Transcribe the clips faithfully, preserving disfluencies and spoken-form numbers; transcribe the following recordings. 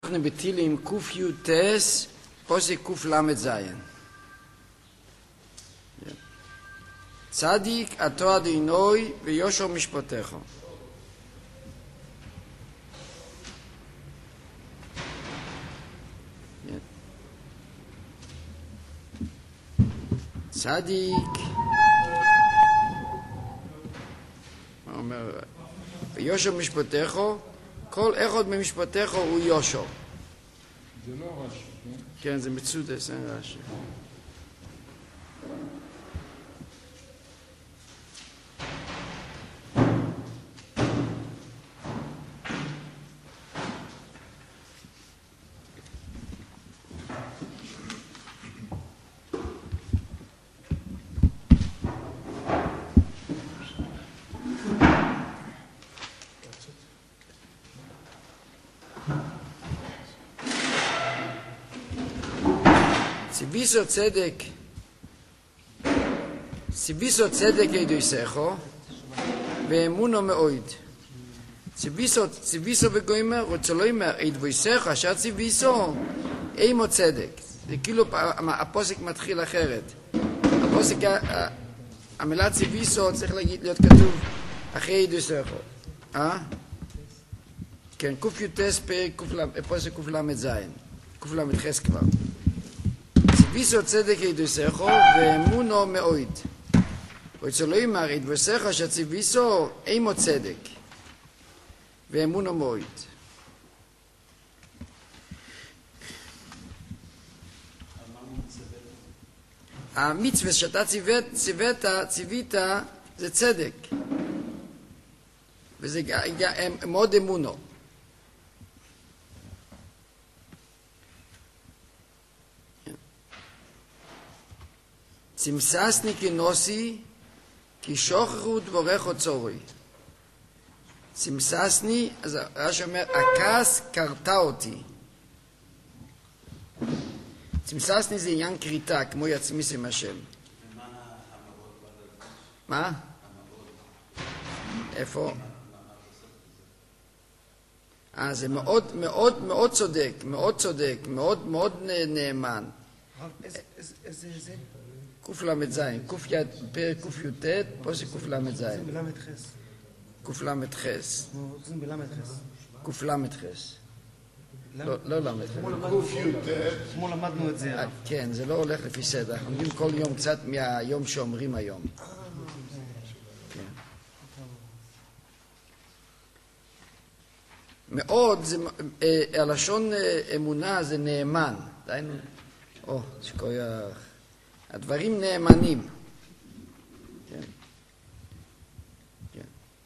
אנחנו בתהילים ק"ט, פוסק קל"ז. צדיק אתה אדינוי ויושר משפטך. צדיק אומר ויושר משפטך, כל אחד ממשפטך הוא יושר. זה לא רש"י, כן? כן, זה מצודס, אין רש"י. ציוויסו צדק, ציוויסו צדק ידויסךו ואמונו מאויד. ציוויסו, ציוויסו וגוימר, רוצה לא אומר, ידויסך, אשר ציוויסו, אימו צדק. זה כאילו הפוסק מתחיל אחרת. הפוסק, המילה ציוויסו צריך להגיד, להיות כתוב אחרי ידויסךו. אה? כן, ק"ט פרק, פוסק קל"ז, קל"ח כבר. ציוויסו צדק ידויסךו ואמונו מאויד. רוצה לא אמר, ידויסך אשר ציוויסו אימו צדק ואמונו מאויד. המצווה שאתה ציווית, ציווית, ציווית, זה צדק. וזה מאוד אמונו. צמססני כנוסי, כי שוכחו דברך צורי. צמססני, אז רש"י אומר, הכעס קרתה אותי. צמססני זה עניין קריטה, כמו יצמיס עם השם. מה? איפה? אה, זה מאוד, מאוד, מאוד צודק, מאוד צודק, מאוד, מאוד נאמן. איזה זה? קל"ז, פרק ק"ט, פוסק קל"ז. זה בלמד חס. קל"ח. זה בלמד חס. קל"ח. לא, לא למד חס. כמו למדנו את זה. כן, זה לא הולך לפי סדר. אנחנו לומדים כל יום קצת מהיום שאומרים היום. מאוד, הלשון אמונה זה נאמן. דיינו, או, שכוייך. הדברים נאמנים. כן. כן.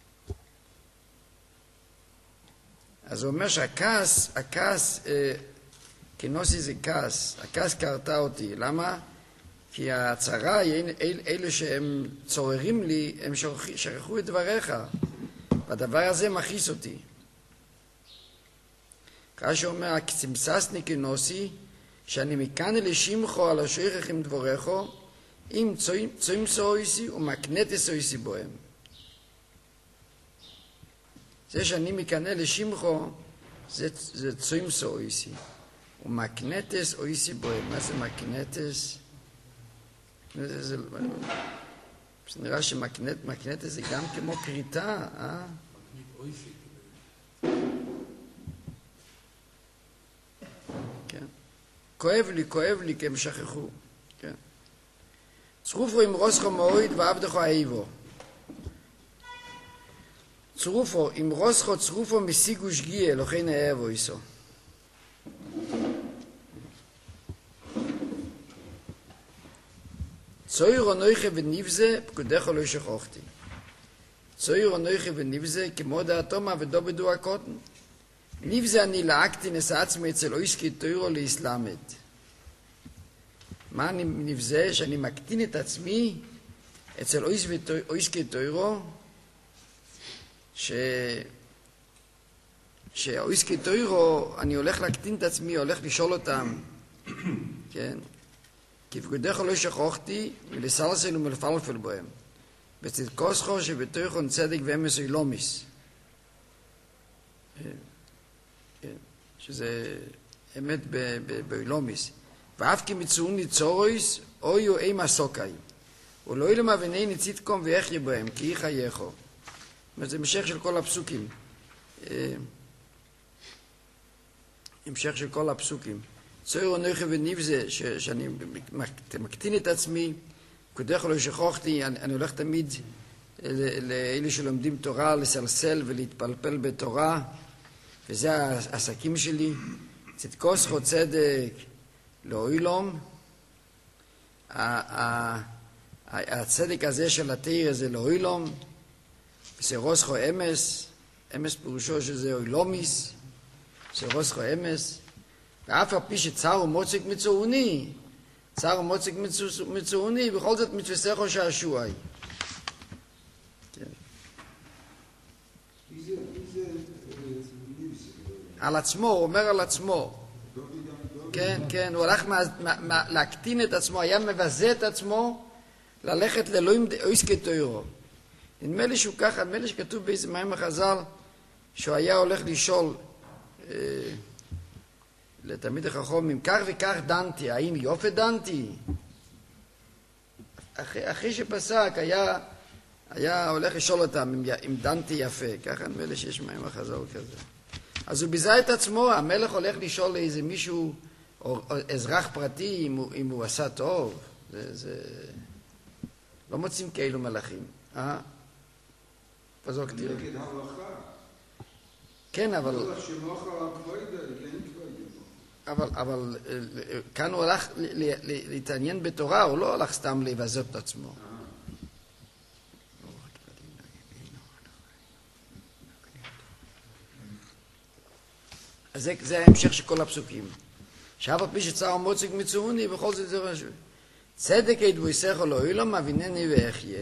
אז הוא אומר שהכעס, הכעס, אה, כנוסי זה כעס, הכעס קרתה אותי. למה? כי הצרה, אל, אלה שהם צוררים לי, הם שכחו, שכחו את דבריך. והדבר הזה מכעיס אותי. כאשר הוא אומר, צמססני כנוסי, שאני מכאן לשמחו על השייך עם דבורךו, אם צוימסו אויסי ומקנטס אויסי בוהם. זה שאני מכאן לשמחו, זה, זה צוימסו אויסי. ומקנטס אויסי בוהם. מה זה מקנטס? זה, זה, זה נראה שמקנטס זה גם כמו קריטה, אה? כן. כואב לי, כואב לי, כי הם שכחו. כן. צרופו עם רוסכו מאויד ועבדכו אהיבו. צרופו, עם רוסכו צרופו משיגו שגיע, לכן אהבו איסו. צוירו נויכה ונבזה, פקודךו לא שכחתי. צוירו נויכה ונבזה, כמו דעתו מעבדו בדו הקוטן. נבזה אני לעקתי נשא עצמי אצל אויסקי תוירו לאסלאמת. מה אני נבזה? שאני מקטין את עצמי אצל אויסקי תוירו, ש... שאויסקי תוירו, אני הולך להקטין את עצמי, הולך לשאול אותם, כן? כי פקודךו לא שכחתי, ולסלסל ומלפלפל בהם. בצדקוסכו שבתוכן צדק ואמס אילומיס. שזה אמת באילומיס. ואף כי מצאוני צורויס, אויו אימה סוקאי. ולא אילו מבני ניציתקום ואיך יבוהם, כי היא חייכו. זה המשך של כל הפסוקים. המשך של כל הפסוקים. צויר נויכה וניבזה, שאני מקטין את עצמי, כדרך לא שכוחתי, אני, אני הולך תמיד לאלה שלומדים תורה, לסלסל ולהתפלפל בתורה, וזה העסקים שלי. צדקוס חו צדק לאוילום, הצדק הזה של התיר זה לאוילום, סרוס חו אמס, אמס פירושו שזה אוילומיס, סרוס חו אמס, ואף על פי שצר ומוצק מצאוני, צר ומוצק מצאוני, בכל זאת מתפסחו שעשועי. על עצמו, הוא אומר על עצמו. כן, כן, הוא הלך להקטין את עצמו, היה מבזה את עצמו, ללכת לאלוהים אויסקי תוירו. נדמה לי שהוא ככה, נדמה לי שכתוב באיזה מים החז"ל, שהוא היה הולך לשאול לתלמיד החכמים, כך וכך דנתי, האם יופי דנתי? אחרי, אחרי שפסק היה, היה הולך לשאול אותם אם, אם דנתי יפה, ככה נדמה לי שיש מים החז"ל כזה. אז הוא ביזה את עצמו, המלך הולך לשאול לאיזה מישהו, או, או אזרח פרטי, אם הוא, אם הוא עשה טוב. זה, זה... לא מוצאים כאלו מלאכים. אה? פזוק תראה. נגד הלכה. כן, אבל... אבל, אבל כאן הוא הלך להתעניין בתורה, הוא לא הלך סתם לבזות את עצמו. אז זה, זה ההמשך של כל הפסוקים. שאף על פי שצר מוצק מצאוני, בכל זאת זה רשו. צדק ידבויסךו לאוילום, אבינני ואחיה.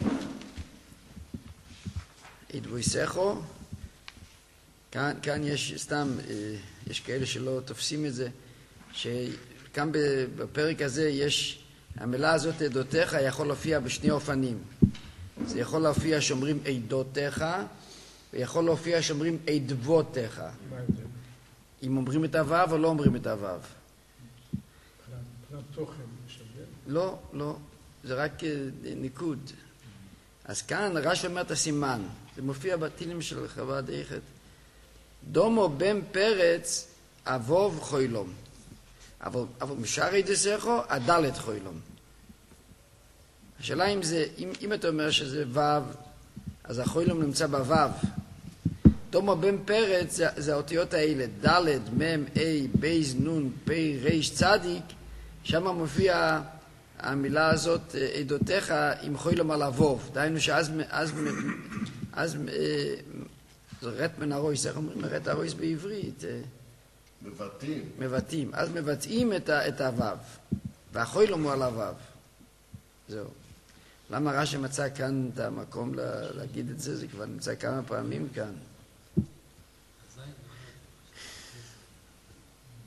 ידבויסךו, כאן, כאן יש סתם, יש כאלה שלא תופסים את זה, שכאן בפרק הזה יש, המילה הזאת עדותיך יכול להופיע בשני אופנים. זה יכול להופיע שאומרים עדותיך, ויכול להופיע שאומרים עדבותיך. מה ההבדל? אם אומרים את הוו או לא אומרים את הוו. מבחינת תוכן יש הבדל? לא, לא. זה רק ניקוד. אז כאן רש"י אומר את הסימן. זה מופיע בתהילים של חב"ד איכות. דומו בן פרץ אבוב חוילום. אבל, אבל משארי דסכו הדלת חוילום. השאלה אם זה, אם, אם אתה אומר שזה וו, אז החוילום נמצא בוו. דומו בן פרץ זה, זה האותיות האלה, ד' מ' ה' בייז נון פ' ר' צדיק, שם מופיע המילה הזאת, עדותיך עם חוילום על אבוב. דהיינו שאז אז, אז, זה רט מן הרויס, איך אומרים? רט הרויס בעברית. מבטאים. מבטאים. אז מבטאים את, את הוו. והחוילום הוא על הוו. זהו. למה רש"י מצא כאן את המקום לה, להגיד את זה? זה כבר נמצא כמה פעמים כאן.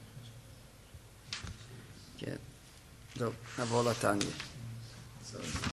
כן. טוב, נעבור לתניא.